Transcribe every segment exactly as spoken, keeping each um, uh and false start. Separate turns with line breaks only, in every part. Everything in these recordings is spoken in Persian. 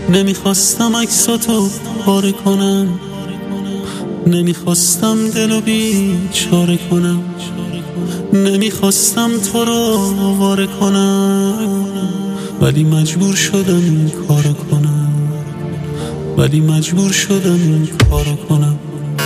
نمیخواستم عکساتو پاره کنم، نمیخواستم دلو بیچاره کنم، نمیخواستم تو رو آواره کنم، ولی مجبور شدم این کارو کنم، ولی مجبور شدم این کارو کنم.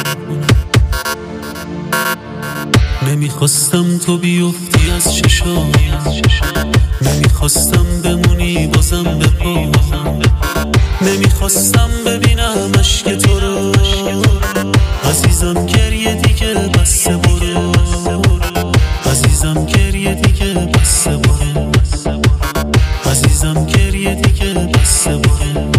نمیخواستم تو بیفتی از چشام، نمیخواستم بمونی بازم به پا، نمیخواستم ببینم عشق تو رو، عزیزم گریه دیگه بسه برو، عزیزم گریه دیگه بسه برو، عزیزم گریه دیگه بسه برو.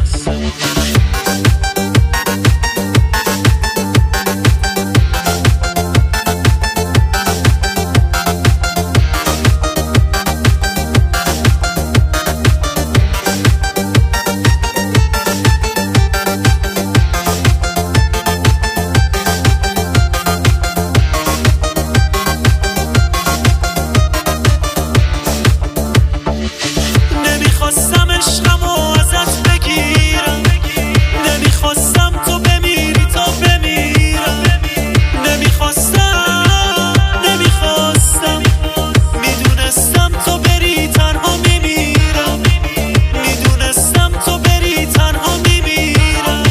نمیخواستم عشقمو ازت بگیرم، نمیخواستم تو بمیری تا بمیرم، نمیخواستم نمیخواستم میدونستم تو بری تنها میمیرم، میدونستم تو بری تنها میمیرم.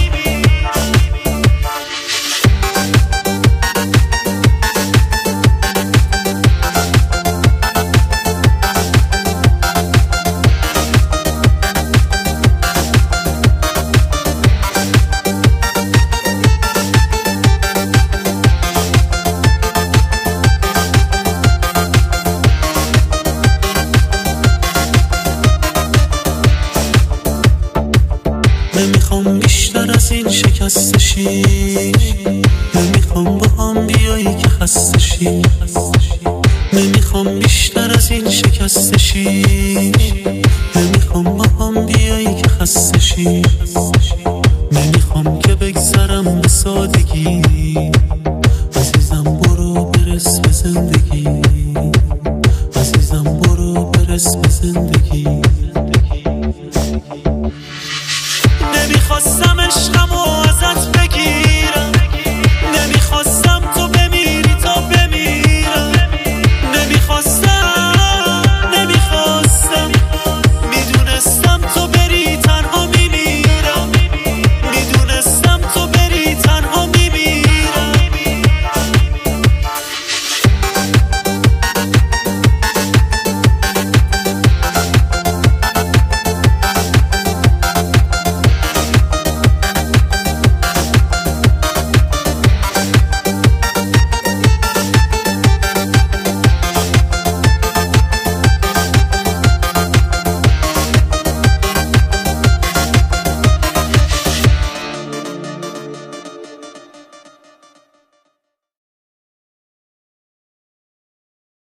نمیخوام بیشتر از این شکسته شی، نمیخوام با هم بیایی که خسته شی، نمیخوام بیشتر از این شکسته شی، نمیخوام با هم بیایی که خسته شی، نمیخوام که بگذرم به سادگی، عزیزم برو برس به زندگی، عزیزم برو برس به زندگی. نمیخواستم عشق